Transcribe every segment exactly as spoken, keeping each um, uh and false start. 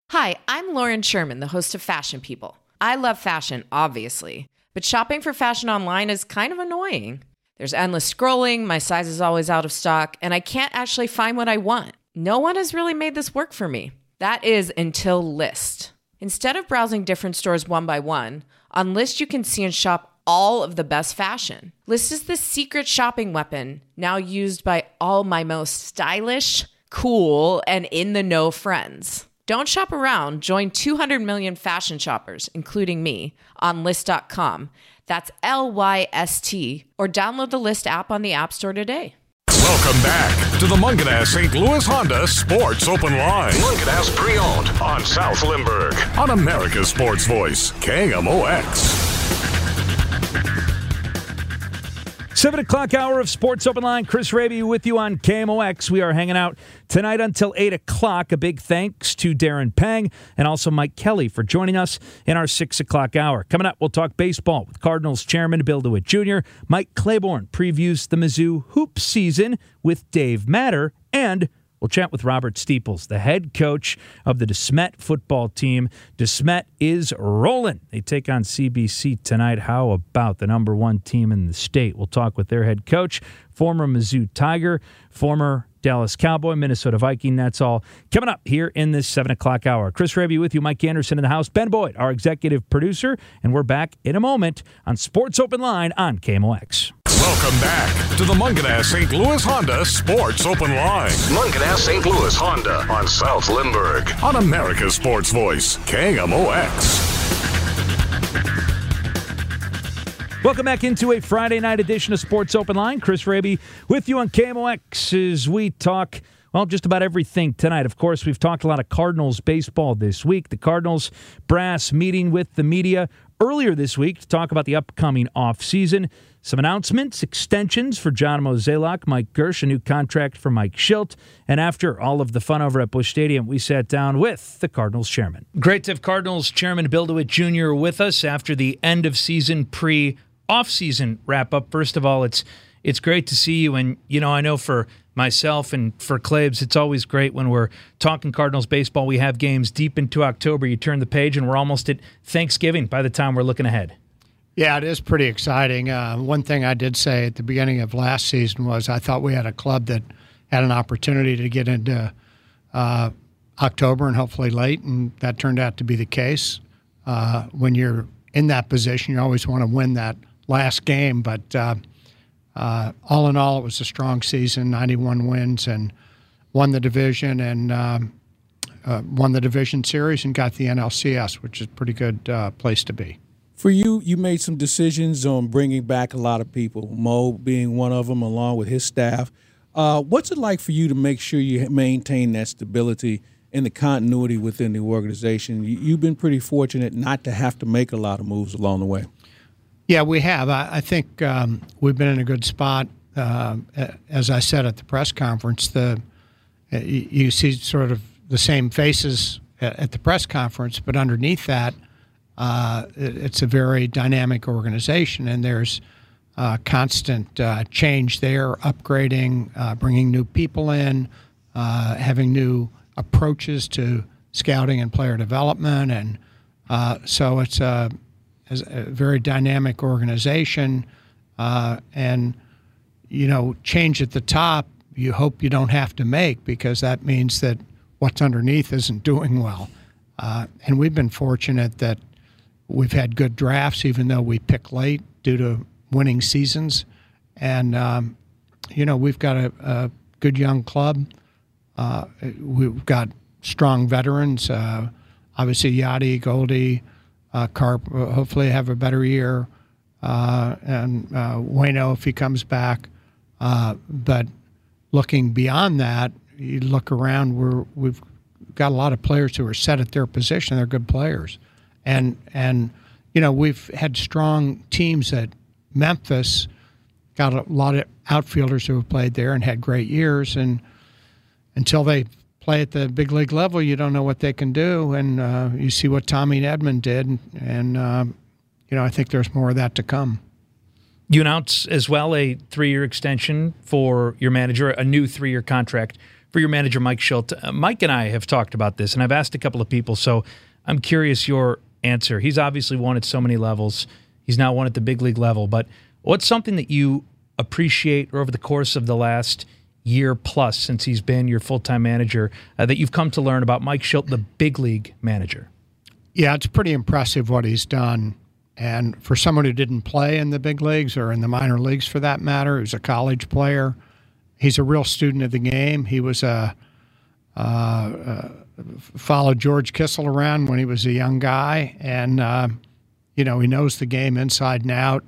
Hi, I'm Lauren Sherman, the host of Fashion People. I love fashion, obviously, but shopping for fashion online is kind of annoying. There's endless scrolling, my size is always out of stock, and I can't actually find what I want. No one has really made this work for me. That is until Lyst. Instead of browsing different stores one by one, on Lyst you can see and shop all of the best fashion. Lyst is the secret shopping weapon, now used by all my most stylish, cool, and in-the-know friends. Don't shop around. Join two hundred million fashion shoppers, including me, on Lyst dot com. That's L Y S T. Or download the Lyst app on the App Store today. Welcome back to the Mungenast Saint Louis Honda Sports Open Line. Mungenast Pre-Owned on South Limburg. On America's Sports Voice, K M O X. seven o'clock hour of Sports Open Line. Chris Raby with you on K M O X. We are hanging out tonight until eight o'clock. A big thanks to Darren Pang and also Mike Kelly for joining us in our six o'clock hour. Coming up, we'll talk baseball with Cardinals chairman Bill DeWitt Junior Mike Claiborne previews the Mizzou hoop season with Dave Matter, and we'll chat with Robert Steeples, the head coach of the DeSmet football team. DeSmet is rolling. They take on C B C tonight. How about the number one team in the state? We'll talk with their head coach, former Mizzou Tiger, former Dallas Cowboy, Minnesota Viking. That's all coming up here in this seven o'clock hour. Chris Raby with you, Mike Anderson in the house, Ben Boyd, our executive producer, and we're back in a moment on Sports Open Line on K M O X. Welcome back to the Mungenast Saint Louis Honda Sports Open Line. Mungenast Saint Louis Honda on South Limburg. On America's Sports Voice, K M O X. Welcome back into a Friday night edition of Sports Open Line. Chris Raby with you on K M O X as we talk, well, just about everything tonight. Of course, we've talked a lot of Cardinals baseball this week. The Cardinals brass meeting with the media earlier this week to talk about the upcoming offseason. Some announcements, extensions for John Mozeliak, Mike Gersh, a new contract for Mike Schilt. And after all of the fun over at Busch Stadium, we sat down with the Cardinals chairman. Great to have Cardinals chairman Bill DeWitt Junior with us after the end of season pre off-season wrap-up. First of all, it's it's great to see you. And, you know, I know for myself and for Claibs, it's always great when we're talking Cardinals baseball. We have games deep into October. You turn the page, and we're almost at Thanksgiving by the time we're looking ahead. Yeah, it is pretty exciting. Uh, one thing I did say at the beginning of last season was I thought we had a club that had an opportunity to get into uh, October and hopefully late, and that turned out to be the case. Uh, when you're in that position, you always want to win that last game, but uh, uh, all in all, it was a strong season, ninety-one wins, and won the division and um, uh, won the division series and got the N L C S, which is a pretty good uh, place to be. For you, you made some decisions on bringing back a lot of people, Mo being one of them, along with his staff. Uh, what's it like for you to make sure you maintain that stability and the continuity within the organization? You, you've been pretty fortunate not to have to make a lot of moves along the way. Yeah, we have. I, I think um, we've been in a good spot. Uh, as I said at the press conference, the uh, you, you see sort of the same faces at, at the press conference, but underneath that, uh, it, it's a very dynamic organization, and there's uh, constant uh, change there, upgrading, uh, bringing new people in, uh, having new approaches to scouting and player development, and uh, so it's a as a very dynamic organization, uh, and, you know, change at the top, you hope you don't have to make, because that means that what's underneath isn't doing well. Uh, and we've been fortunate that we've had good drafts, even though we pick late due to winning seasons. And, um, you know, we've got a, a good young club. Uh, we've got strong veterans, uh, obviously Yadi, Goldie, Uh, Carp uh, hopefully have a better year, uh, and uh, Waino if he comes back. Uh, but looking beyond that, you look around, we're, we've got a lot of players who are set at their position. They're good players. And, and you know, we've had strong teams at Memphis, got a lot of outfielders who have played there and had great years. And until they play at the big league level, you don't know what they can do, and uh, you see what Tommy and Edmund did, and, and uh, you know, I think there's more of that to come. You announce as well a three-year extension for your manager, a new three-year contract for your manager, Mike Shildt. Uh, Mike and I have talked about this, and I've asked a couple of people, so I'm curious your answer. He's obviously won at so many levels. He's now won at the big league level, but what's something that you appreciate over the course of the last year plus since he's been your full-time manager uh, that you've come to learn about Mike Shildt, the big league manager? Yeah, it's pretty impressive what he's done. And for someone who didn't play in the big leagues or in the minor leagues for that matter, he was a college player. He's a real student of the game. He was a uh, uh, followed George Kissel around when he was a young guy, and uh, you know he knows the game inside and out.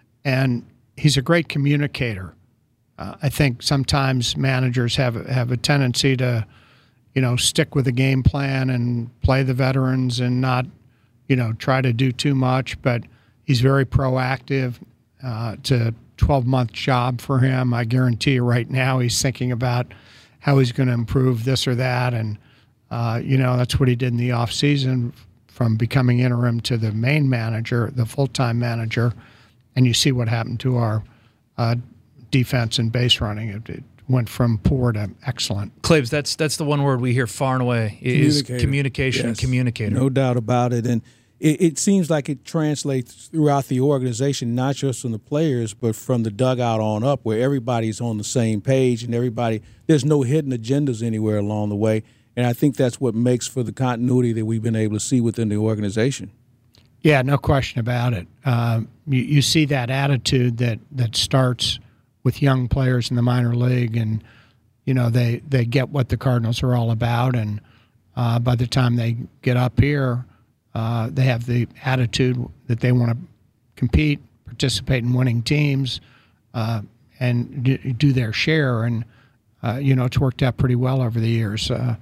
And he's a great communicator. Uh, I think sometimes managers have have a tendency to, you know, stick with the game plan and play the veterans and not, you know, try to do too much. But he's very proactive. Uh, it's a twelve-month job for him. I guarantee you right now he's thinking about how he's going to improve this or that. And, uh, you know, that's what he did in the offseason from becoming interim to the main manager, the full-time manager. And you see what happened to our uh, defense and base running. It, it went from poor to excellent. Claves, that's that's the one word we hear far and away is communication and yes, communicator. No doubt about it. And it, it seems like it translates throughout the organization, not just from the players, but from the dugout on up, where everybody's on the same page and everybody, there's no hidden agendas anywhere along the way. And I think that's what makes for the continuity that we've been able to see within the organization. Yeah, no question about it. Uh, you, you see that attitude that, that starts with young players in the minor league, and you know they, they get what the Cardinals are all about, and uh, by the time they get up here, uh, they have the attitude that they want to compete, participate in winning teams, uh, and do, do their share. And uh, you know it's worked out pretty well over the years. Uh,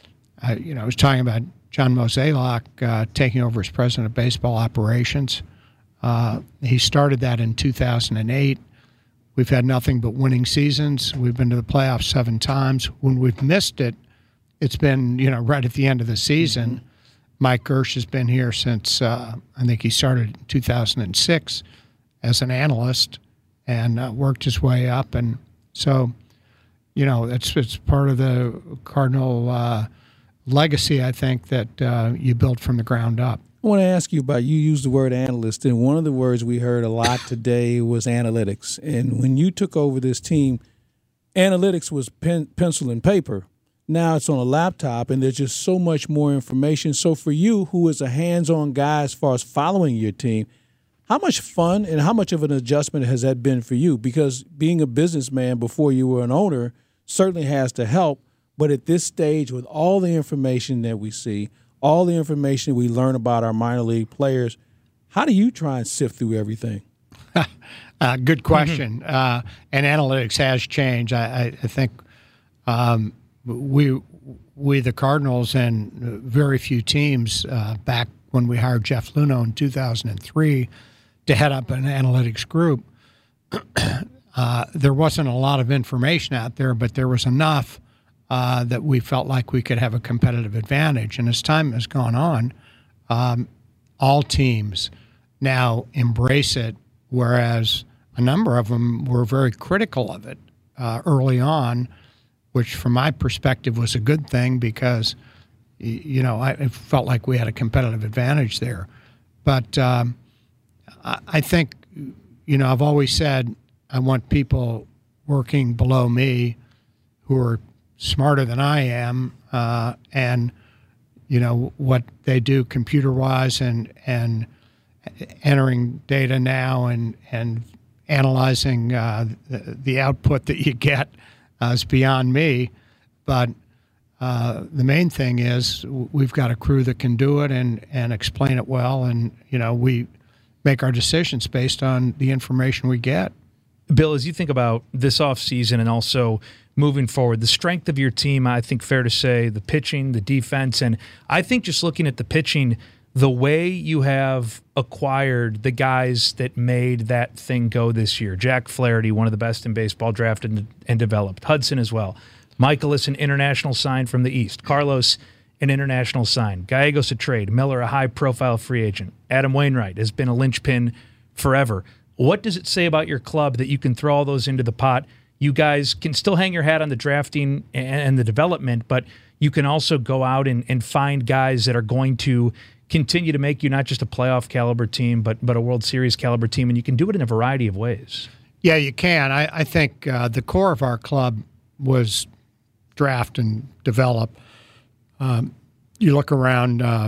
I, you know, I was talking about John Mozeliak uh, taking over as president of baseball operations. Uh, he started that in two thousand eight. We've had nothing but winning seasons. We've been to the playoffs seven times. When we've missed it, it's been, you know, right at the end of the season. Mm-hmm. Mike Girsch has been here since, uh, I think he started in two thousand six as an analyst and uh, worked his way up. And so, you know, it's, it's part of the Cardinal uh, legacy, I think, that uh, you built from the ground up. I want to ask you about, you used the word analyst, and one of the words we heard a lot today was analytics. And when you took over this team, analytics was pen, pencil and paper. Now it's on a laptop, and there's just so much more information. So for you, who is a hands-on guy as far as following your team, how much fun and how much of an adjustment has that been for you? Because being a businessman before you were an owner certainly has to help, but at this stage, with all the information that we see, all the information we learn about our minor league players, how do you try and sift through everything? uh, good question. Mm-hmm. Uh, and analytics has changed. I, I think um, we, we, the Cardinals, and very few teams uh, back when we hired Jeff Luhnow in two thousand three to head up an analytics group, uh, there wasn't a lot of information out there, but there was enough Uh, that we felt like we could have a competitive advantage. And as time has gone on, um, all teams now embrace it, whereas a number of them were very critical of it uh, early on, which from my perspective was a good thing because, you know, I felt like we had a competitive advantage there. But um, I think, you know, I've always said I want people working below me who are smarter than I am, uh, and you know what they do computer-wise and and entering data now and and analyzing uh, the, the output that you get uh, is beyond me. But uh, the main thing is we've got a crew that can do it and and explain it well, and you know we make our decisions based on the information we get. Bill, as you think about this offseason and also moving forward, the strength of your team, I think fair to say, the pitching, the defense, and I think just looking at the pitching, the way you have acquired the guys that made that thing go this year. Jack Flaherty, one of the best in baseball, drafted and developed. Hudson as well. Michaelis, an international sign from the East. Carlos, an international sign. Gallegos, a trade. Miller, a high-profile free agent. Adam Wainwright has been a linchpin forever. What does it say about your club that you can throw all those into the pot? you guys can still hang your hat on the drafting and the development, but you can also go out and, and find guys that are going to continue to make you not just a playoff caliber team, but but a World Series caliber team, and you can do it in a variety of ways. Yeah, you can. I, I think uh, the core of our club was draft and develop. Um, you look around, uh,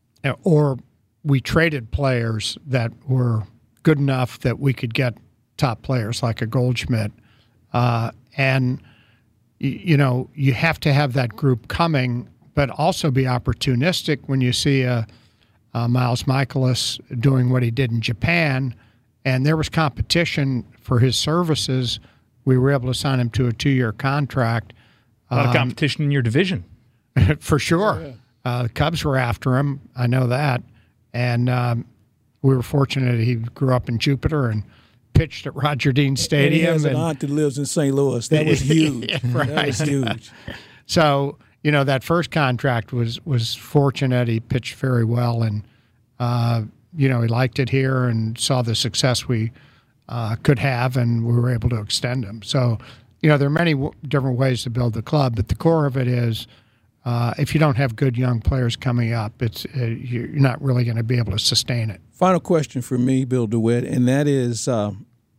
or we traded players that were good enough that we could get top players like a Goldschmidt. Uh, and, you, you know, you have to have that group coming, but also be opportunistic when you see a, a Miles Michaelis doing what he did in Japan, and there was competition for his services. We were able to sign him to a two-year contract. A lot um, of competition in your division. For sure. Oh, yeah. Uh, the Cubs were after him. I know that. And um, we were fortunate he grew up in Jupiter and pitched at Roger Dean Stadium. And he has an and, aunt that lives in Saint Louis. That was huge. Yeah, right. That was huge. So, you know, that first contract was, was fortunate. He pitched very well, and, uh, you know, he liked it here and saw the success we uh, could have, and we were able to extend him. So, you know, there are many w- different ways to build the club, but the core of it is uh, if you don't have good young players coming up, it's uh, you're not really going to be able to sustain it. Final question for me, Bill DeWitt, and that is uh,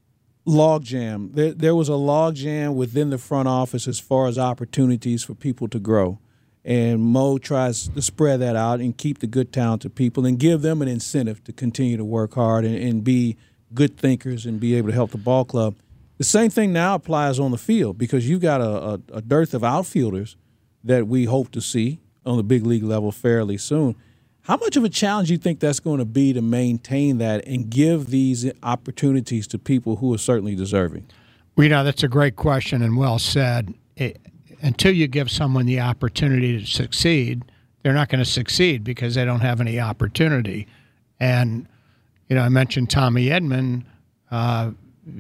logjam. There, there was a logjam within the front office as far as opportunities for people to grow. And Mo tries to spread that out and keep the good, talented people and give them an incentive to continue to work hard and, and be good thinkers and be able to help the ball club. The same thing now applies on the field because you've got a, a, a dearth of outfielders that we hope to see on the big league level fairly soon. How much of a challenge do you think that's going to be to maintain that and give these opportunities to people who are certainly deserving? Well, you know, that's a great question and well said. It, until you give someone the opportunity to succeed, they're not going to succeed because they don't have any opportunity. And, you know, I mentioned Tommy Edman. Uh,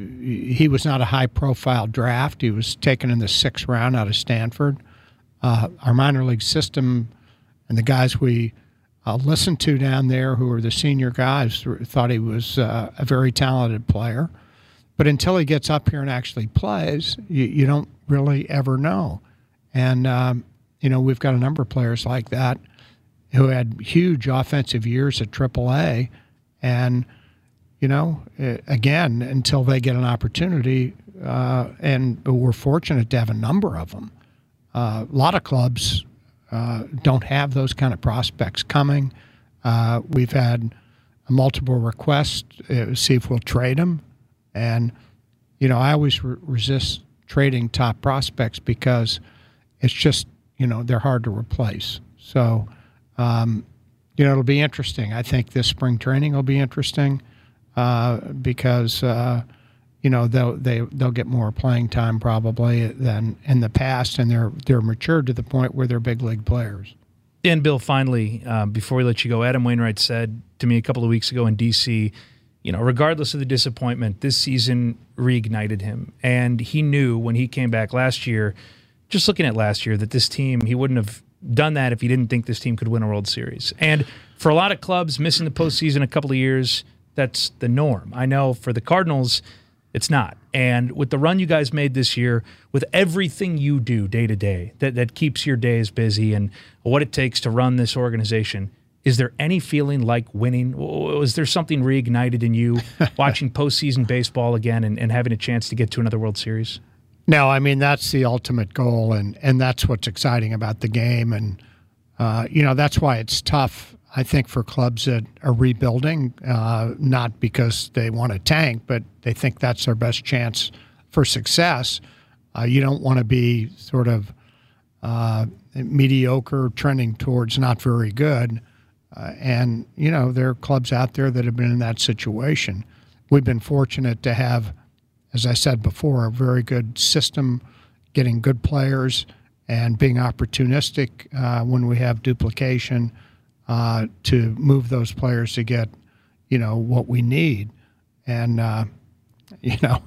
he was not a high-profile draft. He was taken in the sixth round out of Stanford. Uh, our minor league system and the guys we uh, listened to down there who were the senior guys thought he was uh, a very talented player. But until he gets up here and actually plays, you, you don't really ever know. And, um, you know, we've got a number of players like that who had huge offensive years at triple A. And, you know, again, until they get an opportunity, uh, and we're fortunate to have a number of them. Uh, a lot of clubs uh, don't have those kind of prospects coming. Uh, we've had multiple requests to see if we'll trade them. And, you know, I always re- resist trading top prospects because it's just, you know, they're hard to replace. So, um, you know, it'll be interesting. I think this spring training will be interesting uh, because, uh, you know, they'll, they, they'll get more playing time probably than in the past, and they're they're matured to the point where they're big league players. And, Bill, finally, uh, before we let you go, Adam Wainwright said to me a couple of weeks ago in D C, you know, regardless of the disappointment, this season reignited him. And he knew when he came back last year, just looking at last year, that this team, he wouldn't have done that if he didn't think this team could win a World Series. And for a lot of clubs, missing the postseason a couple of years, that's the norm. I know for the Cardinals, it's not. And with the run you guys made this year, with everything you do day to day that, that keeps your days busy and what it takes to run this organization, is there any feeling like winning? Was there something reignited in you watching postseason baseball again and, and having a chance to get to another World Series? No, I mean, that's the ultimate goal, and, and that's what's exciting about the game. And, uh, you know, that's why it's tough, I think, for clubs that are rebuilding, uh, not because they want to tank, but they think that's their best chance for success. Uh, you don't want to be sort of uh, mediocre, trending towards not very good. Uh, and, you know, there are clubs out there that have been in that situation. We've been fortunate to have, as I said before, a very good system, getting good players and being opportunistic uh, when we have duplication uh, to move those players to get, you know, what we need. And, uh, you know,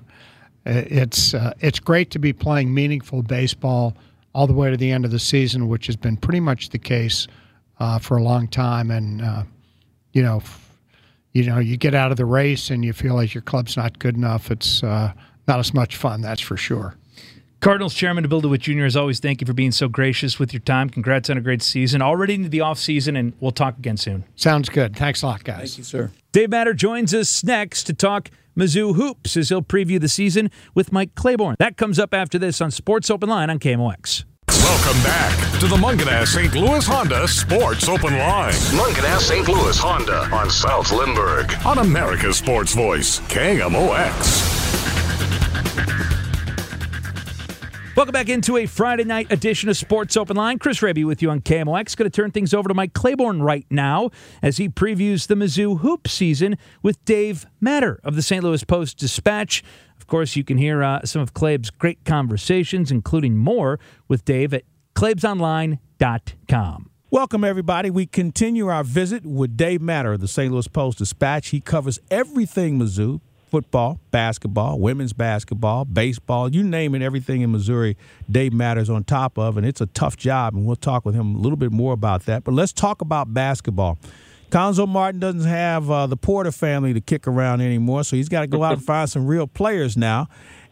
it's uh, it's great to be playing meaningful baseball all the way to the end of the season, which has been pretty much the case uh, for a long time. And, uh, you know, f- you know, you get out of the race and you feel like your club's not good enough. It's uh, not as much fun, that's for sure. Cardinals Chairman Bill DeWitt Junior, as always, thank you for being so gracious with your time. Congrats on a great season. Already into the offseason, and we'll talk again soon. Sounds good. Thanks a lot, guys. Thank you, sir. Dave Matter joins us next to talk Mizzou hoops as he'll preview the season with Mike Claiborne. That comes up after this on Sports Open Line on K M O X. Welcome back to the Mungenast Saint Louis Honda Sports Open Line. Mungenast Saint Louis Honda on South Lindbergh on America's Sports Voice, K M O X. Welcome back into a Friday night edition of Sports Open Line. Chris Raby with you on K M O X. Going to turn things over to Mike Claiborne right now as he previews the Mizzou hoop season with Dave Matter of the Saint Louis Post-Dispatch. Of course, you can hear uh, some of Claib's great conversations, including more with Dave at claibs online dot com. Welcome, everybody. We continue our visit with Dave Matter of the Saint Louis Post-Dispatch. He covers everything Mizzou. Football, basketball, women's basketball, baseball, you name it, everything in Missouri, Dave Matters on top of, and it's a tough job, and we'll talk with him a little bit more about that. But let's talk about basketball. Cuonzo Martin doesn't have uh, the Porter family to kick around anymore, so he's got to go out and find some real players now.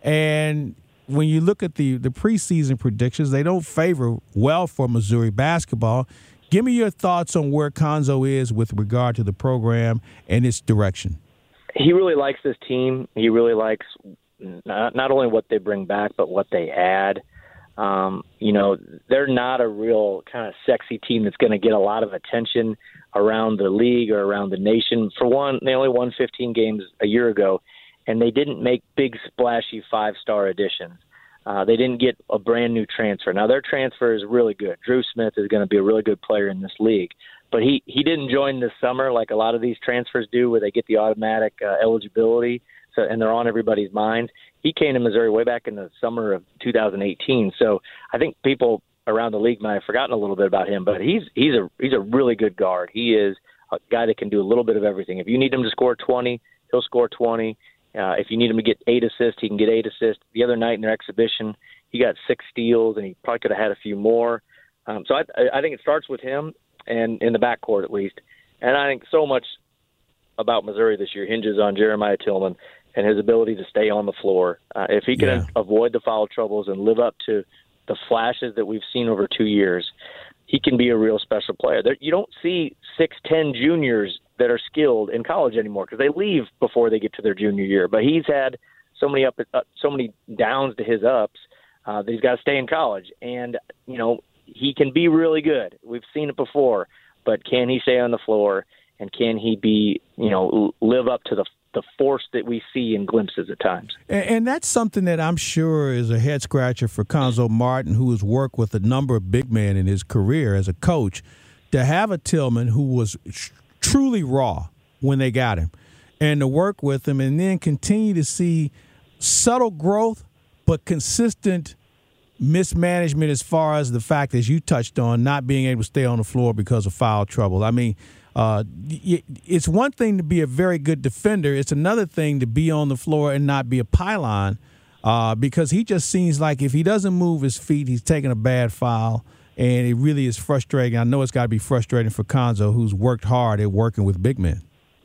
And when you look at the, the preseason predictions, they don't favor well for Missouri basketball. Give me your thoughts on where Cuonzo is with regard to the program and its direction. He really likes this team. He really likes not, not only what they bring back, but what they add. Um, you know, they're not a real kind of sexy team that's going to get a lot of attention around the league or around the nation. For one, they only won fifteen games a year ago, and they didn't make big, splashy five-star additions. Uh, they didn't get a brand-new transfer. Now, their transfer is really good. Drew Smith is going to be a really good player in this league. But he, he didn't join this summer like a lot of these transfers do where they get the automatic uh, eligibility so, and they're on everybody's minds. He came to Missouri way back in the summer of two thousand eighteen. So I think people around the league might have forgotten a little bit about him, but he's he's a he's a really good guard. He is a guy that can do a little bit of everything. If you need him to score twenty, he'll score twenty. Uh, if you need him to get eight assists, he can get eight assists. The other night in their exhibition, he got six steals, and he probably could have had a few more. Um, so I, I think it starts with him. And in the backcourt at least. And I think so much about Missouri this year hinges on Jeremiah Tillman and his ability to stay on the floor. Uh, if he can yeah. avoid the foul troubles and live up to the flashes that we've seen over two years, he can be a real special player. There, you don't see six ten juniors that are skilled in college anymore because they leave before they get to their junior year. But he's had so many up, uh, so many downs to his ups uh, that he's got to stay in college. And, you know, he can be really good. We've seen it before, but can he stay on the floor and can he be, you know, live up to the the force that we see in glimpses at times? And, and that's something that I'm sure is a head scratcher for Cuonzo Martin, who has worked with a number of big men in his career as a coach, to have a Tillman who was tr- truly raw when they got him, and to work with him and then continue to see subtle growth but consistent mismanagement as far as the fact, as you touched on, not being able to stay on the floor because of foul trouble. I mean, uh, it's one thing to be a very good defender. It's another thing to be on the floor and not be a pylon uh, because he just seems like if he doesn't move his feet, he's taking a bad foul, and it really is frustrating. I know it's got to be frustrating for Cuonzo, who's worked hard at working with big men.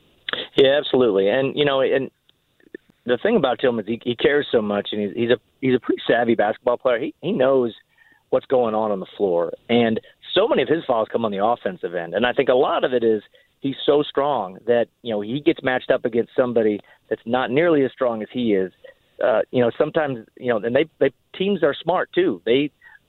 Yeah, absolutely. And, you know, and the thing about Tillman is he, he cares so much, and he's, he's a he's a pretty savvy basketball player. He he knows what's going on on the floor, and so many of his fouls come on the offensive end. And I think a lot of it is he's so strong that you know he gets matched up against somebody that's not nearly as strong as he is. Uh, you know, sometimes you know, and they they teams are smart too. They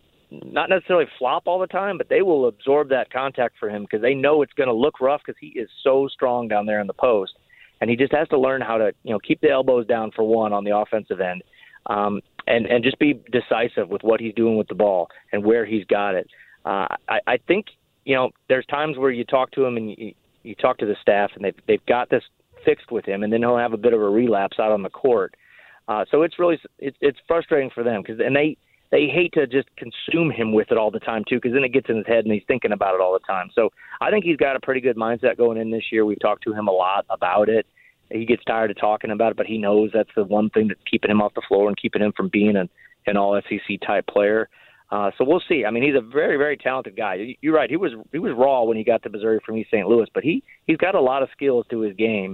not necessarily flop all the time, but they will absorb that contact for him because they know it's going to look rough because he is so strong down there in the post. And he just has to learn how to, you know, keep the elbows down for one on the offensive end, um, and and just be decisive with what he's doing with the ball and where he's got it. Uh, I, I think, you know, there's times where you talk to him and you, you talk to the staff, and they've they've got this fixed with him, and then he'll have a bit of a relapse out on the court. Uh, so it's really it's it's frustrating for them because and they they hate to just consume him with it all the time too, because then it gets in his head and he's thinking about it all the time. So I think he's got a pretty good mindset going in this year. We've talked to him a lot about it. He gets tired of talking about it, but he knows that's the one thing that's keeping him off the floor and keeping him from being an, an all S E C type player. Uh, so we'll see. I mean, he's a very, very talented guy. You're right. He was he was raw when he got to Missouri from East Saint Louis, but he he's got a lot of skills to his game.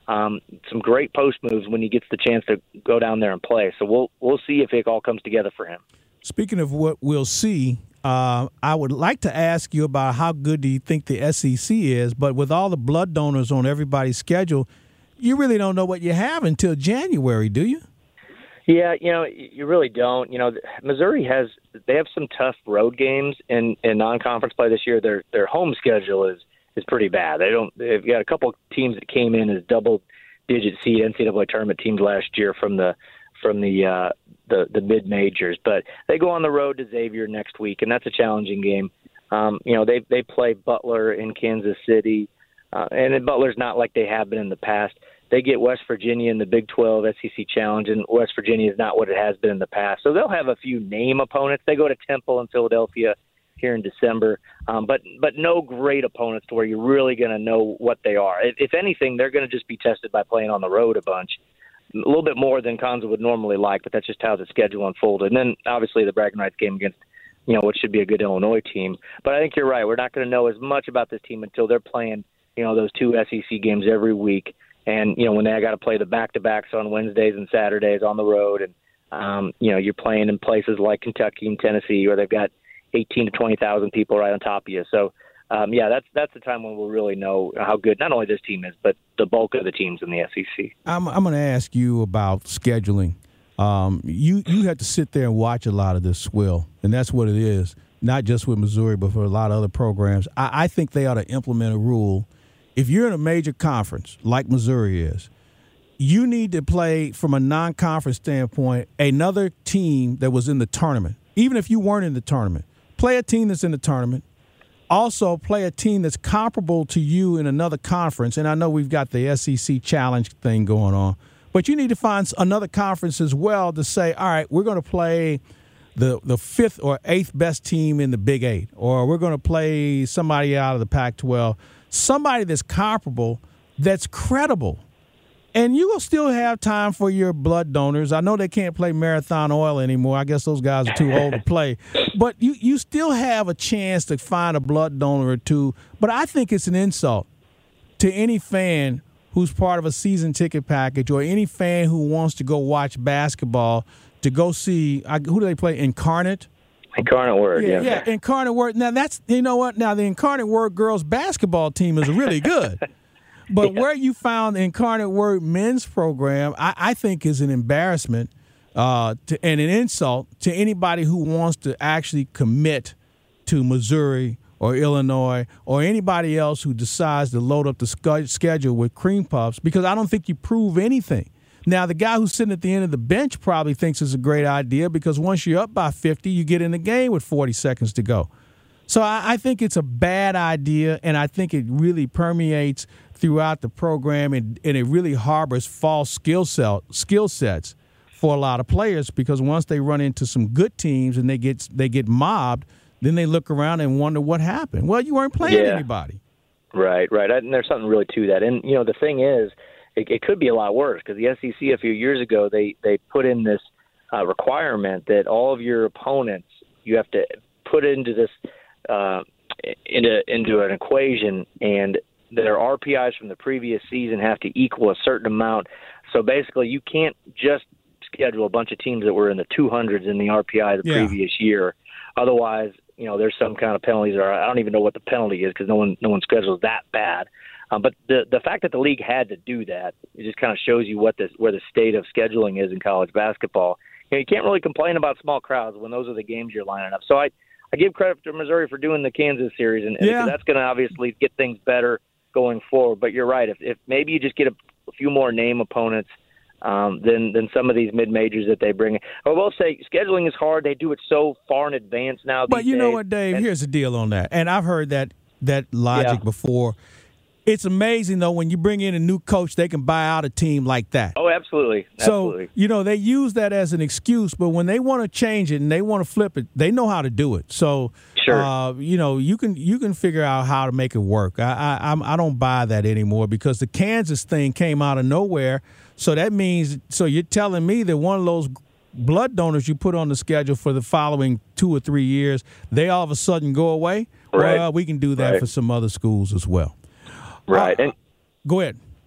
um, some great post moves when he gets the chance to go down there and play. So we'll we'll see if it all comes together for him. Speaking of what we'll see, uh, I would like to ask you about how good do you think the S E C is, but with all the blood donors on everybody's schedule, you really don't know what you have until January, do you? Yeah, you know, you really don't. You know, Missouri has they have some tough road games in, in non-conference play this year. Their their home schedule is is pretty bad. They don't. They've got a couple of teams that came in as double-digit seed N C double A tournament teams last year from the from the uh, the, the mid majors, but they go on the road to Xavier next week, and that's a challenging game. Um, you know, they they play Butler in Kansas City, uh, and Butler's not like they have been in the past. They get West Virginia in the Big twelve S E C Challenge, and West Virginia is not what it has been in the past. So they'll have a few name opponents. They go to Temple and Philadelphia here in December, um, but but no great opponents to where you're really going to know what they are. If, if anything, they're going to just be tested by playing on the road a bunch, a little bit more than Konza would normally like, but that's just how the schedule unfolded. And then, obviously, the bragging rights game against, you know, what should be a good Illinois team. But I think you're right. We're not going to know as much about this team until they're playing, you know, those two S E C games every week. And, you know, when they got to play the back-to-backs on Wednesdays and Saturdays on the road, and, um, you know, you're playing in places like Kentucky and Tennessee where they've got eighteen to twenty thousand people right on top of you. So, um, yeah, that's that's the time when we'll really know how good not only this team is, but the bulk of the teams in the S E C. I'm, I'm going to ask you about scheduling. Um, you, you have to sit there and watch a lot of this swill, and that's what it is, not just with Missouri, but for a lot of other programs. I, I think they ought to implement a rule. If you're in a major conference like Missouri is, you need to play from a non-conference standpoint another team that was in the tournament. Even if you weren't in the tournament, play a team that's in the tournament. Also play a team that's comparable to you in another conference. And I know we've got the S E C Challenge thing going on, but you need to find another conference as well to say, all right, we're going to play the the fifth or eighth best team in the Big Eight, or we're going to play somebody out of the Pac twelve. Somebody that's comparable, that's credible. And you will still have time for your blood donors. I know they can't play Marathon Oil anymore. I guess those guys are too old to play. But you, you still have a chance to find a blood donor or two. But I think it's an insult to any fan who's part of a season ticket package or any fan who wants to go watch basketball to go see, who do they play, Incarnate? Incarnate Word, yeah. Yeah, yeah, Incarnate Word. Now, that's, you know what? Now, the Incarnate Word girls basketball team is really good. But yeah. Where you found the Incarnate Word men's program, I, I think is an embarrassment uh, to, and an insult to anybody who wants to actually commit to Missouri or Illinois or anybody else who decides to load up the sc- schedule with cream puffs, because I don't think you prove anything. Now, the guy who's sitting at the end of the bench probably thinks it's a great idea because once you're up by fifty, you get in the game with forty seconds to go. So I, I think it's a bad idea, and I think it really permeates throughout the program, and, and it really harbors false skill set, skill sets for a lot of players, because once they run into some good teams and they get they get mobbed, then they look around and wonder what happened. Well, you weren't playing yeah. anybody. Right, right. And there's something really to that. And, you know, the thing is, it, it could be a lot worse because the S E C a few years ago, they, they put in this uh, requirement that all of your opponents, you have to put into this uh, into into an equation, and their R P Is from the previous season have to equal a certain amount. So basically, you can't just schedule a bunch of teams that were in the two hundreds in the R P I the yeah. previous year. Otherwise, you know, there's some kind of penalties, or I don't even know what the penalty is because no one no one schedules that bad. Um, but the the fact that the league had to do that, it just kind of shows you what this where the state of scheduling is in college basketball. You know, you can't really complain about small crowds when those are the games you're lining up. So I, I give credit to Missouri for doing the Kansas series, and, yeah. and that's going to obviously get things better going forward. But you're right. If, if maybe you just get a, a few more name opponents um, than than some of these mid majors that they bring. I will say scheduling is hard. They do it so far in advance now. But you days. know what, Dave? And, here's the deal on that, and I've heard that that logic yeah. before. It's amazing, though, when you bring in a new coach, they can buy out a team like that. Oh, absolutely. absolutely. So, you know, they use that as an excuse, but when they want to change it and they want to flip it, they know how to do it. So, sure. uh, you know, you can you can figure out how to make it work. I, I I'm, I don't buy that anymore because the Kansas thing came out of nowhere. So that means – so you're telling me that one of those blood donors you put on the schedule for the following two or three years, they all of a sudden go away? Right. Well, we can do that right. for some other schools as well. Right. Uh, and go ahead.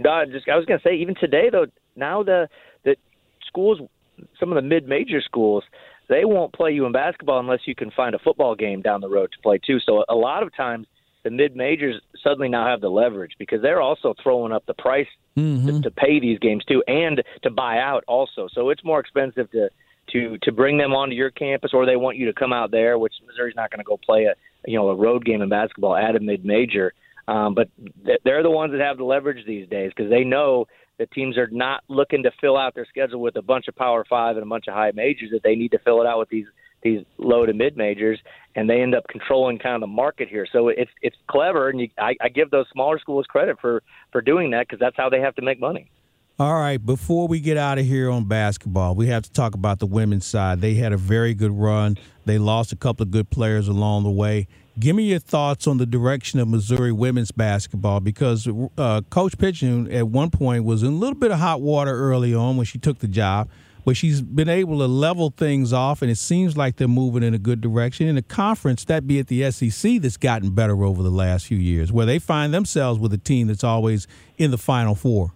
No, just I was going to say, even today though, now the the schools, some of the mid-major schools, they won't play you in basketball unless you can find a football game down the road to play too. So a lot of times the mid-majors suddenly now have the leverage because they're also throwing up the price mm-hmm. to, to pay these games too, and to buy out also. So it's more expensive to to to bring them onto your campus, or they want you to come out there, which Missouri's not going to go play a you know a road game in basketball at a mid-major. Um, but th- they're the ones that have the leverage these days because they know that teams are not looking to fill out their schedule with a bunch of Power Five and a bunch of high majors, that they need to fill it out with these these low to mid majors, and they end up controlling kind of the market here. So it's it's clever, and you, I, I give those smaller schools credit for, for doing that because that's how they have to make money. All right, before we get out of here on basketball, we have to talk about the women's side. They had a very good run. They lost a couple of good players along the way. Give me your thoughts on the direction of Missouri women's basketball because uh, Coach Pitchen at one point was in a little bit of hot water early on when she took the job, but she's been able to level things off, and it seems like they're moving in a good direction. In the conference, that be at the S E C, that's gotten better over the last few years, where they find themselves with a team that's always in the Final Four.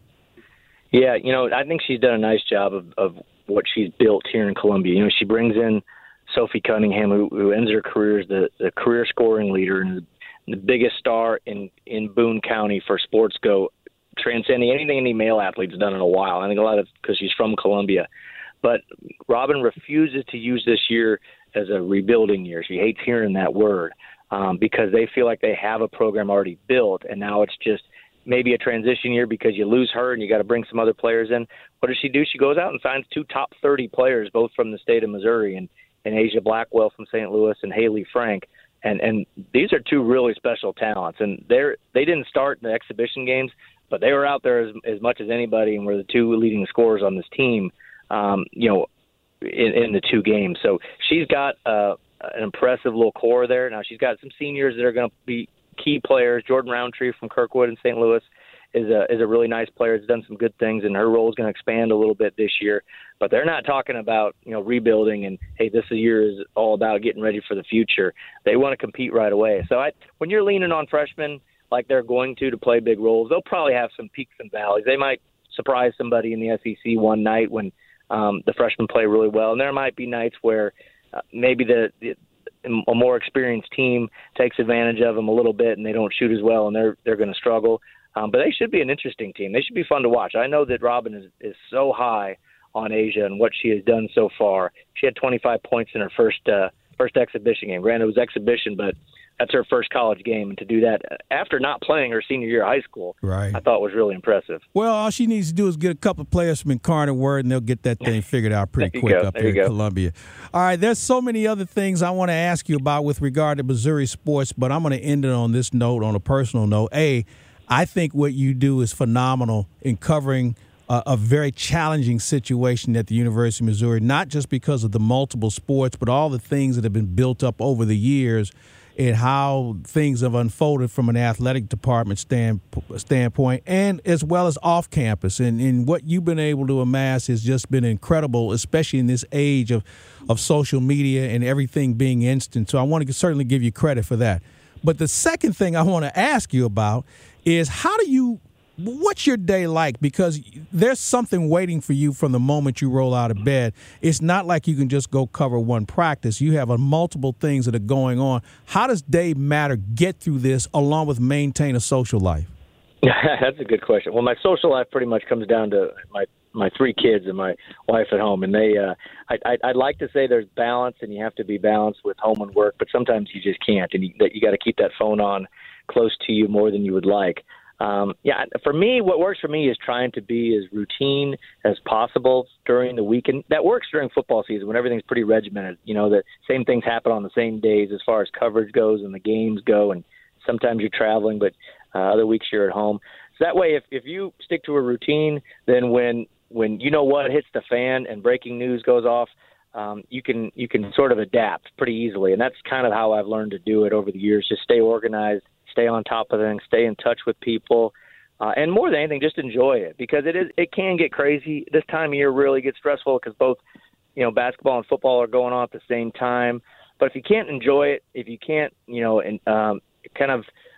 Yeah, you know, I think she's done a nice job of, of what she's built here in Columbia. You know, she brings in Sophie Cunningham, who, who ends her career as the, the career scoring leader and the, the biggest star in, in Boone County for sports go, transcending anything any male athlete's done in a while. I think a lot of because she's from Columbia. But Robin refuses to use this year as a rebuilding year. She hates hearing that word um, because they feel like they have a program already built, and now it's just maybe a transition year because you lose her and you got to bring some other players in. What does she do? She goes out and signs two top thirty players, both from the state of Missouri, and, and Asia Blackwell from Saint Louis and Haley Frank. And and these are two really special talents. And they're they didn't start in the exhibition games, but they were out there as, as much as anybody and were the two leading scorers on this team, um, you know, in, in the two games. So she's got uh, an impressive little core there. Now she's got some seniors that are going to be key players. Jordan Roundtree from Kirkwood and Saint Louis is a is a really nice player. Has done some good things, and her role is going to expand a little bit this year. But they're not talking about you know rebuilding and hey, this year is all about getting ready for the future. They want to compete right away. So I, when you're leaning on freshmen like they're going to to play big roles, they'll probably have some peaks and valleys. They might surprise somebody in the S E C one night when um, the freshmen play really well, and there might be nights where uh, maybe the, the a more experienced team takes advantage of them a little bit and they don't shoot as well and they're they're going to struggle. Um, but they should be an interesting team. They should be fun to watch. I know that Robin is, is so high on Asia and what she has done so far. She had twenty-five points in her first uh, first exhibition game. Granted, it was exhibition, but that's her first college game. And to do that after not playing her senior year of high school, right. I thought was really impressive. Well, all she needs to do is get a couple of players from Incarnate Word, and they'll get that thing figured out pretty quick go. up there, there in go. Columbia. All right, there's so many other things I want to ask you about with regard to Missouri sports, but I'm going to end it on this note, on a personal note. A, I think what you do is phenomenal in covering uh, a very challenging situation at the University of Missouri, not just because of the multiple sports, but all the things that have been built up over the years and how things have unfolded from an athletic department stand, standpoint, and as well as off campus. And, and what you've been able to amass has just been incredible, especially in this age of, of social media and everything being instant. So I want to certainly give you credit for that. But the second thing I want to ask you about is how do you what's your day like? Because there's something waiting for you from the moment you roll out of bed. It's not like you can just go cover one practice. You have a multiple things that are going on. How does Dave Matter get through this along with maintain a social life? That's a good question. Well, my social life pretty much comes down to my my three kids and my wife at home, and they. Uh, I, I, I'd like to say there's balance, and you have to be balanced with home and work, but sometimes you just can't, and you, that you got to keep that phone on close to you more than you would like. Um, yeah, for me, what works for me is trying to be as routine as possible during the weekend. That works during football season when everything's pretty regimented. You know, the same things happen on the same days as far as coverage goes and the games go, and sometimes you're traveling, but uh, other weeks you're at home. So that way, if, if you stick to a routine, then when when you know what hits the fan and breaking news goes off, um, you can you can sort of adapt pretty easily. And that's kind of how I've learned to do it over the years. Just stay organized, stay on top of things, stay in touch with people, uh, and more than anything, just enjoy it, because it is it can get crazy. This time of year really gets stressful because both, you know, basketball and football are going on at the same time. But if you can't enjoy it, if you can't, you know, and um, kind of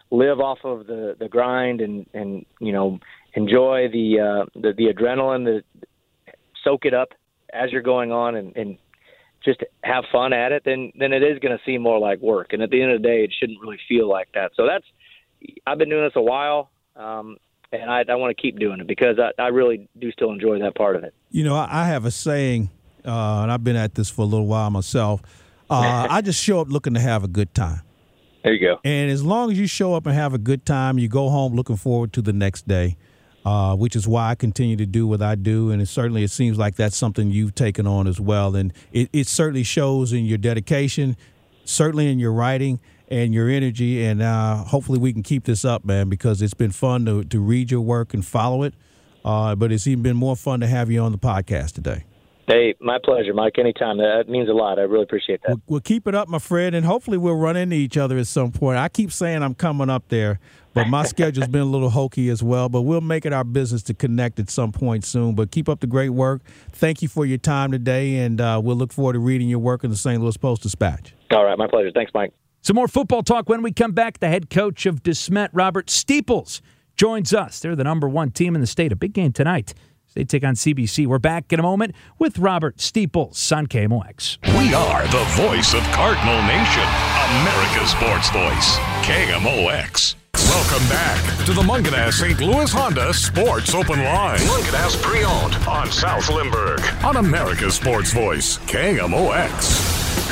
live off of the, the grind and, and, you know, enjoy the, uh, the, the adrenaline, the, soak it up as you're going on and, and just have fun at it, then, then it is going to seem more like work. And at the end of the day, it shouldn't really feel like that. So that's, I've been doing this a while. Um, and I, I want to keep doing it because I, I really do still enjoy that part of it. You know, I have a saying, uh, and I've been at this for a little while myself. Uh, I just show up looking to have a good time. There you go. And as long as you show up and have a good time, you go home looking forward to the next day, uh, which is why I continue to do what I do. And it certainly it seems like that's something you've taken on as well. And it, it certainly shows in your dedication, certainly in your writing and your energy. And uh, hopefully we can keep this up, man, because it's been fun to, to read your work and follow it. Uh, but it's even been more fun to have you on the podcast today. Hey, my pleasure, Mike. Anytime. That means a lot. I really appreciate that. We'll, we'll keep it up, my friend, and hopefully we'll run into each other at some point. I keep saying I'm coming up there, but my schedule's been a little hokey as well. But we'll make it our business to connect at some point soon. But keep up the great work. Thank you for your time today, and uh, we'll look forward to reading your work in the Saint Louis Post-Dispatch. All right, my pleasure. Thanks, Mike. Some more football talk when we come back. The head coach of DeSmet, Robert Steeples, joins us. They're the number one team in the state. A big game tonight. They take on C B C. We're back in a moment with Robert Steeples on K M O X. We are the voice of Cardinal Nation, America's sports voice, K M O X. Welcome back to the Mungenast Saint Louis Honda Sports Open Line. Mungenast Pre-Owned on South Lindbergh on America's sports voice, K M O X.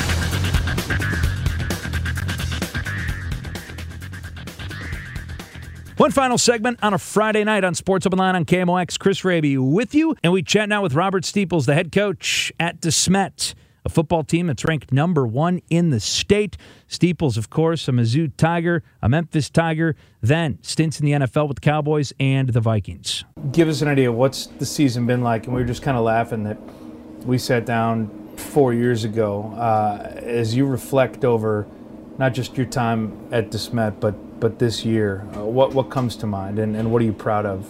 One final segment on a Friday night on Sports Open Line on K M O X. Chris Raby with you, and we chat now with Robert Steeples, the head coach at DeSmet, a football team that's ranked number one in the state. Steeples, of course, a Mizzou Tiger, a Memphis Tiger, then stints in the N F L with the Cowboys and the Vikings. Give us an idea, what's the season been like? And we were just kind of laughing that we sat down four years ago. Uh, as you reflect over not just your time at DeSmet, but but this year, uh, what what comes to mind, and, and what are you proud of?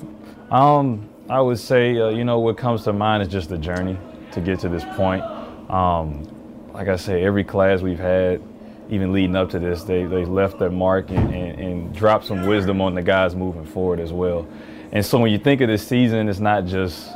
Um, I would say, uh, you know, what comes to mind is just the journey to get to this point. Um, like I say, every class we've had, even leading up to this, they they left their mark and, and, and dropped some wisdom on the guys moving forward as well. And so when you think of this season, it's not just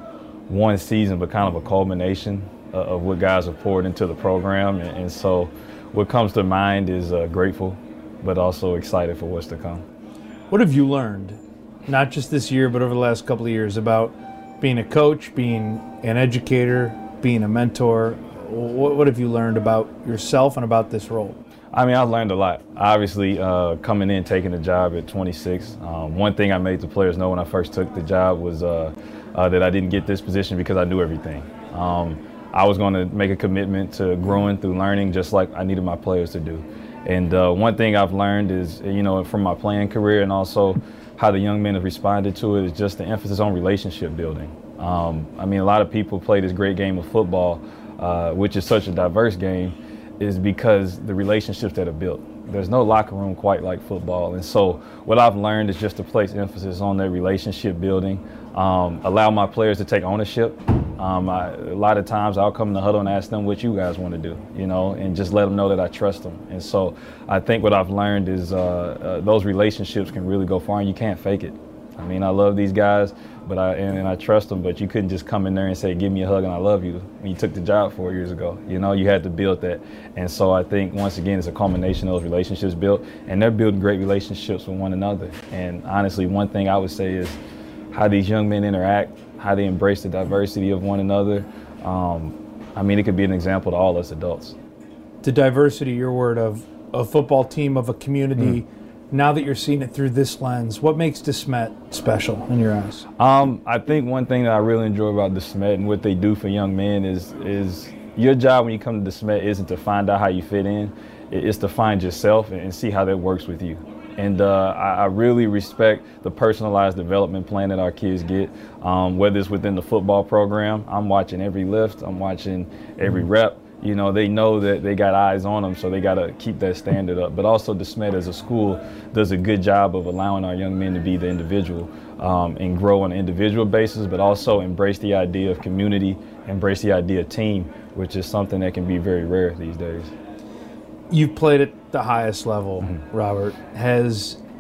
one season, but kind of a culmination uh, of what guys have poured into the program. And, and so what comes to mind is uh, grateful, but also excited for what's to come. What have you learned, not just this year, but over the last couple of years, about being a coach, being an educator, being a mentor? What, what have you learned about yourself and about this role? I mean, I've learned a lot. Obviously, uh, coming in, taking the job at twenty-six, um, one thing I made the players know when I first took the job was uh, uh, that I didn't get this position because I knew everything. Um, I was going to make a commitment to growing through learning, just like I needed my players to do. And uh, one thing I've learned is, you know, from my playing career and also how the young men have responded to it is just the emphasis on relationship building. Um, I mean, a lot of people play this great game of football, uh, which is such a diverse game, is because the relationships that are built. There's no locker room quite like football. And so what I've learned is just to place emphasis on that relationship building, um, allow my players to take ownership. Um, I, a lot of times I'll come in the huddle and ask them what you guys want to do, you know, and just let them know that I trust them. And so I think what I've learned is uh, uh, those relationships can really go far, and you can't fake it. I mean, I love these guys, but I and, and I trust them, but you couldn't just come in there and say, give me a hug and I love you when you took the job four years ago. You know, you had to build that. And so I think, once again, it's a culmination of those relationships built, and they're building great relationships with one another. And honestly, one thing I would say is how these young men interact, how they embrace the diversity of one another. Um, I mean, it could be an example to all us adults. The diversity, your word, of a football team, of a community, mm. now that you're seeing it through this lens, what makes DeSmet special in your eyes? Um, I think one thing that I really enjoy about DeSmet and what they do for young men is, is your job when you come to DeSmet isn't to find out how you fit in. It's to find yourself and see how that works with you. And uh, I, I really respect the personalized development plan that our kids get, um, whether it's within the football program. I'm watching every lift. I'm watching every rep. You know, they know that they got eyes on them, so they got to keep that standard up. But also, DeSmet as a school does a good job of allowing our young men to be the individual um, and grow on an individual basis, but also embrace the idea of community, embrace the idea of team, which is something that can be very rare these days. You've played at the highest level, mm-hmm. Robert. Has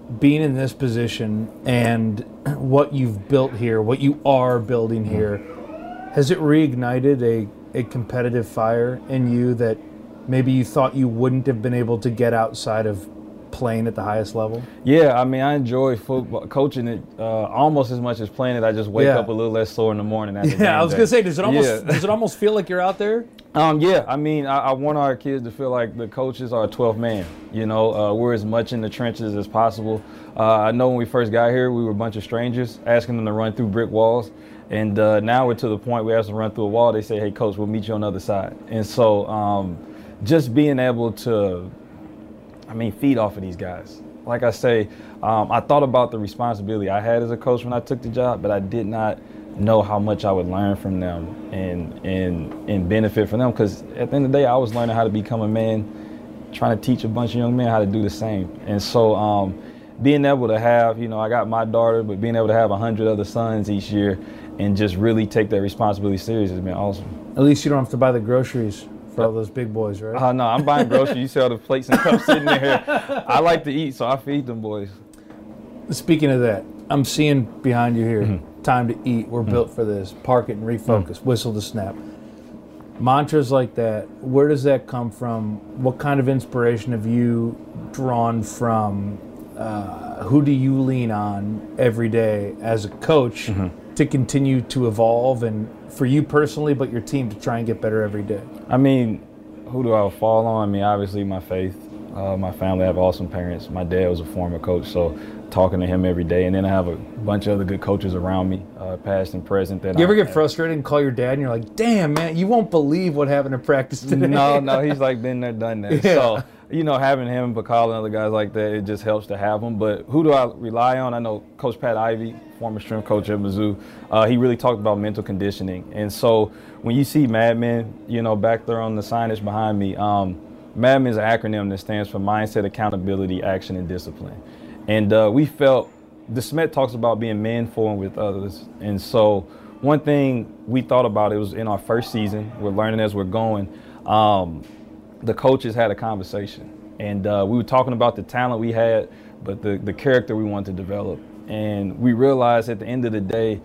being in this position and what you've built here, what you are building here, has it reignited a, a competitive fire in you that maybe you thought you wouldn't have been able to get outside of playing at the highest level? Yeah, I mean, I enjoy football, coaching it uh, almost as much as playing it. I just wake Yeah. up a little less sore in the morning after game Yeah, I was day. gonna say, does it almost Yeah. does it almost feel like you're out there? Um, yeah, I mean, I, I want our kids to feel like the coaches are a twelfth man. You know, uh, we're as much in the trenches as possible. Uh, I know when we first got here, we were a bunch of strangers asking them to run through brick walls. And uh, now we're to the point we have to run through a wall. They say, hey, coach, we'll meet you on the other side. And so um, just being able to, I mean, feed off of these guys. Like I say, um, I thought about the responsibility I had as a coach when I took the job, but I did not know how much I would learn from them and and and benefit from them, because at the end of the day, I was learning how to become a man, trying to teach a bunch of young men how to do the same. And so um, being able to have, you know, I got my daughter, but being able to have a hundred other sons each year and just really take that responsibility serious has been awesome. At least you don't have to buy the groceries for all those big boys, right? Uh, no, I'm buying groceries. You see all the plates and cups sitting there. I like to eat, so I feed them boys. Speaking of that, I'm seeing behind you here, Mm-hmm. time to eat, we're Mm-hmm. built for this, park it and refocus, Mm-hmm. whistle to snap. Mantras like that, where does that come from? What kind of inspiration have you drawn from? Uh, who do you lean on every day as a coach Mm-hmm. to continue to evolve, and for you personally, but your team to try and get better every day? I mean, who do I fall on? I mean, obviously my faith. Uh, my family, I have awesome parents. My dad was a former coach, so talking to him every day. And then I have a bunch of other good coaches around me, uh, past and present. That You ever I, get frustrated and call your dad and you're like, damn, man, you won't believe what happened in practice today? No, no, he's like been there, done that. Yeah. So, you know, having him, Bacall and other guys like that, it just helps to have them. But who do I rely on? I know Coach Pat Ivey, former strength coach at Mizzou, uh, he really talked about mental conditioning. And so when you see Mad Men, you know, back there on the signage behind me, um, MADMAN is an acronym that stands for Mindset, Accountability, Action, and Discipline. And uh, we felt, DeSmet talks about being men for and with others. And so one thing we thought about, it was in our first season, we're learning as we're going, um, the coaches had a conversation. And uh, we were talking about the talent we had, but the, the character we wanted to develop. And we realized at the end of the day,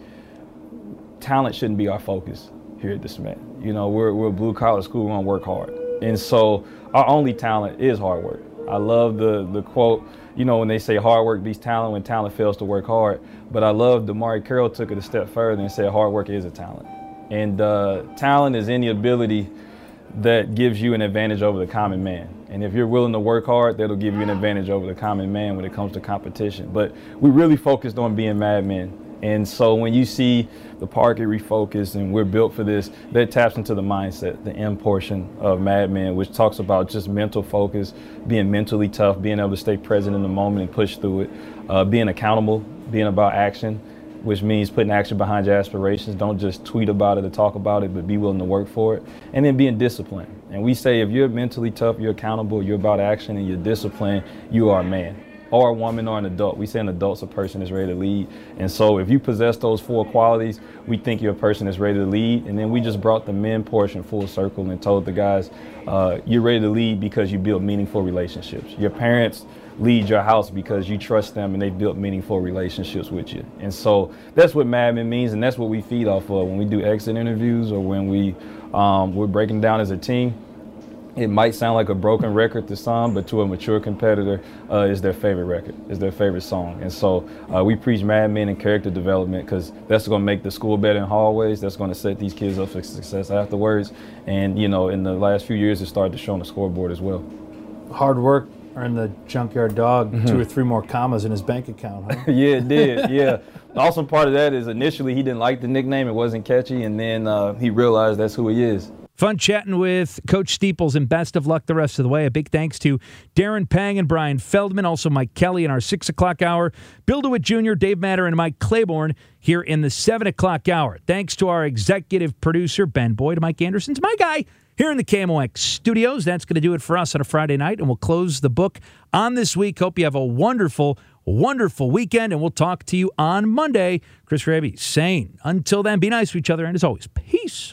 talent shouldn't be our focus here at DeSmet. You know, we're, we're a blue-collar school, we want to work hard. And so our only talent is hard work. I love the the quote, you know, when they say hard work beats talent when talent fails to work hard. But I love Damari Carroll took it a step further and said hard work is a talent. And uh, talent is any ability that gives you an advantage over the common man. And if you're willing to work hard, that'll give you an advantage over the common man when it comes to competition. But we really focused on being Mad Men. And so when you see the park get refocused and we're built for this, that taps into the mindset, the M portion of Mad Men, which talks about just mental focus, being mentally tough, being able to stay present in the moment and push through it, uh, being accountable, being about action, which means putting action behind your aspirations. Don't just tweet about it or talk about it, but be willing to work for it. And then being disciplined. And we say if you're mentally tough, you're accountable, you're about action, and you're disciplined, you are a man. Or a woman or an adult. We say an adult's a person that's ready to lead. And so if you possess those four qualities, we think you're a person that's ready to lead. And then we just brought the men portion full circle and told the guys, uh, you're ready to lead because you build meaningful relationships. Your parents lead your house because you trust them and they built meaningful relationships with you. And so that's what Mad Men means, and that's what we feed off of when we do exit interviews or when we, um, we're breaking down as a team. It might sound like a broken record to some, but to a mature competitor, uh, is their favorite record, is their favorite song. And so uh, we preach Mad Men and character development because that's going to make the school better in hallways. That's going to set these kids up for success afterwards. And, you know, in the last few years, it started to show on the scoreboard as well. Hard work earned the junkyard dog mm-hmm. two or three more commas in his bank account, huh? Yeah, it did, yeah. The awesome part of that is initially he didn't like the nickname. It wasn't catchy. And then uh, he realized that's who he is. Fun chatting with Coach Steeples, and best of luck the rest of the way. A big thanks to Darren Pang and Brian Feldman, also Mike Kelly in our six o'clock hour, Bill DeWitt Junior, Dave Matter, and Mike Claiborne here in the seven o'clock hour. Thanks to our executive producer, Ben Boyd, Mike Anderson's my guy here in the K M O X studios. That's going to do it for us on a Friday night, and we'll close the book on this week. Hope you have a wonderful, wonderful weekend, and we'll talk to you on Monday. Chris Raby saying, until then, be nice to each other, and as always, peace.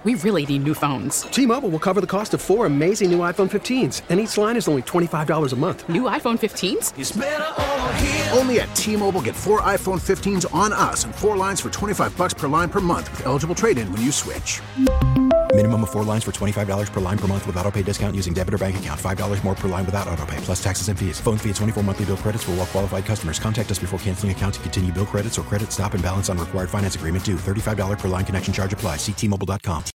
We really need new phones. T-Mobile will cover the cost of four amazing new iPhone fifteens, and each line is only twenty-five dollars a month. New iPhone fifteens? It's better over here. Only at T-Mobile, get four iPhone fifteens on us and four lines for twenty-five dollars per line per month with eligible trade-in when you switch. Minimum of four lines for twenty-five dollars per line per month with autopay discount using debit or bank account. five dollars more per line without autopay, plus taxes and fees. Phone fee at twenty-four monthly bill credits for well-qualified customers. Contact us before canceling account to continue bill credits or credit stop and balance on required finance agreement due. thirty-five dollars per line connection charge applies. See T Mobile dot com.